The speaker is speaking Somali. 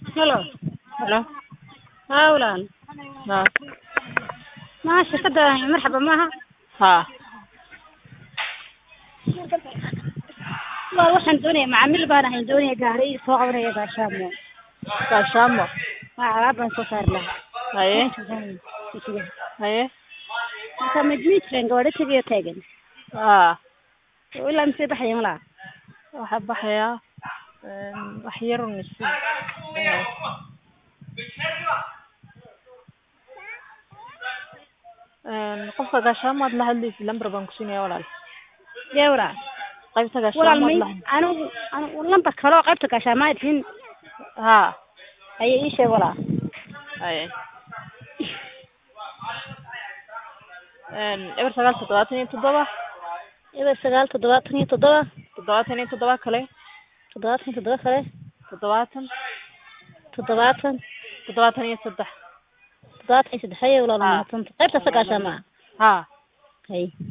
هلو هلا هاولان ها ماشي كده مرحبا معها ها والله waxaan doonayaa macaamiil baan ahayn doonaya gaari soo qabanaya gaashaamo gaashaamo alaab baan soo saari lahaa haye haye marka majmiijkan gawadhi tagiyo taagan haa ilaa mise baxaya malaa waxaa baxayaa wax yar un is qofka gaashaamo aad la hadlaysid lambar baan ku siinaya walaal dewra qaybta walaal gaashaamo may aad la anigu lambar kale oo qaybta gaashaamo aad tin haa haye ii sheeg walaal haye eber 977 eber 977 77 kale 77 kale 70 70 73 73 haye walaal mahadsantahay qaybta gaashaamo haa haye